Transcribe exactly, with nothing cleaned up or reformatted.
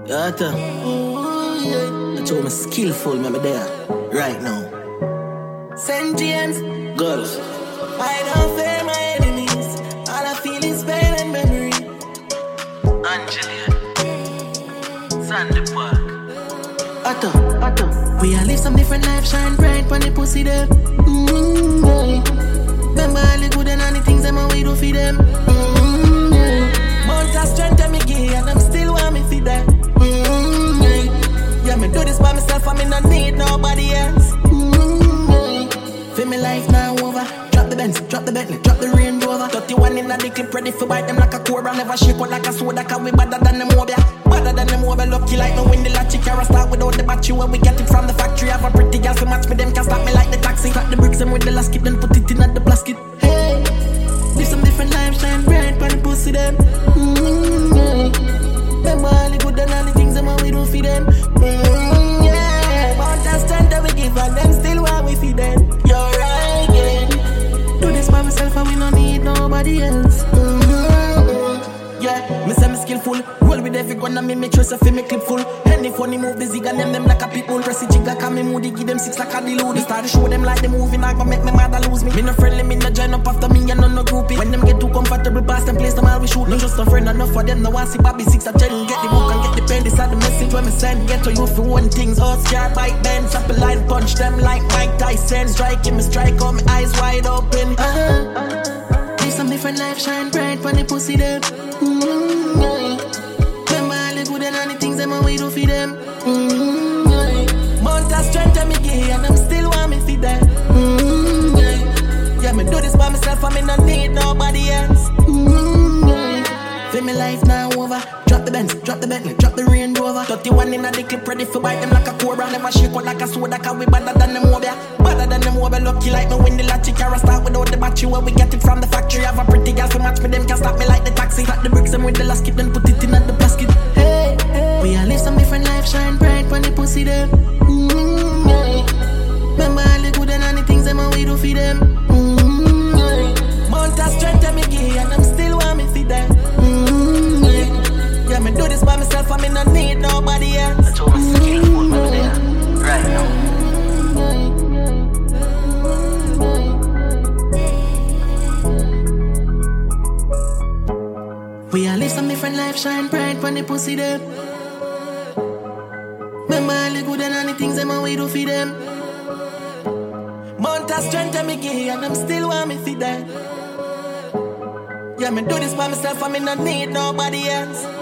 Yeah, that, uh, oh, yeah. That's how I'm skillful, me me there, right now. Saint James, girls. I don't fear my enemies. All I feel is pain and memory. Angelia, Sandy Park. Otto, Otto. We all live some different life, shine bright when the pussy them. Mm-hmm, yeah. Remember all the good and all the things them and we do for them. Mm-hmm, yeah. Mount of strength and me give and them still want me for that. Mm-hmm, yeah. Yeah, me do this by myself and me not need nobody else. Mm-hmm, yeah. Feel me life now over. Drop the Benz, drop the Bentley, drop the Range Rover. thirty-one in the clip ready for bite them like a cobra. Never shake out like a soda, cause we better than them mobile. Better than them mobile, lucky like no wind the latchy. Cara start without the battery where we get it from the factory. Have a pretty girl to match me, them can stop me like the taxi. Crack the bricks and with the last kit, then put it in at the plastic. Hey, live some different life, shine bright when the pussy them. Mm-hmm, yeah. Remember all the good and all the things them we do for them. Mm-hmm, yeah. About that strength that we give and them still want we feed them. You're right, yeah. Do this by myself and we don't need nobody else. Mm-hmm. Yeah, me say me skillful. Roll with every gun and me make sure so fi me clip full. Any funny move, the zig and them them like a pitbull. Press the jigger, cause me moody, give them six like a delude. Start to show them like the movie, not gonna make me mad or lose me. Me no friendly, me no join up after me and no no groupie. When them get too comfortable, pass them place them all we shoot. No just a friend, enough for them, no one see Bobby six or ten. Get the book and get the pen, this are the message when me send. Get to you for one things, all scar, bite bend. Chop a line, punch them like Mike Tyson. Striking me, strike on me eyes wide open. Uh-huh, uh-huh. Live some different life, shine bright when the pussy them. Mm-hmm, yeah. Remember all the good and all the things them and we do for them. Mm-hmm, yeah. Mount of strength and me give and them still want me for that. Mm-hmm, yeah. Yeah, me do this by myself and me not need nobody else. Mm-hmm, yeah. Feel me life now over. Drop the Benz, drop the Bentley, drop the Range Rover. thirty-one in the clip ready for bite them like a cobra. Never shake out like a soda, cause we better than them mobile. Better than them mobile, lucky like me win the latchy. Cara start without the battery where we get it from the factory. Have a pretty girl to match me, them can stop me like the taxi. Cut the bricks and with the last kit, then put it in at the basket. Hey, hey. We all live some different life, shine bright when the pussy them. Mm-hmm, yeah. Remember all the good and all the things them and we do for them. Mm-hmm, yeah. Mount of strength and me give and them still want me for that. Mm-hmm, yeah. Yeah, me do this by myself and me not need nobody else. That's how I'm skillful, me there, right now. We all live some different life, shine bright when the pussy them. Remember all the good and all the things them and we do for them. Mount of strength and me give and them still want me for that. Yeah, me do this by myself and me not need nobody else.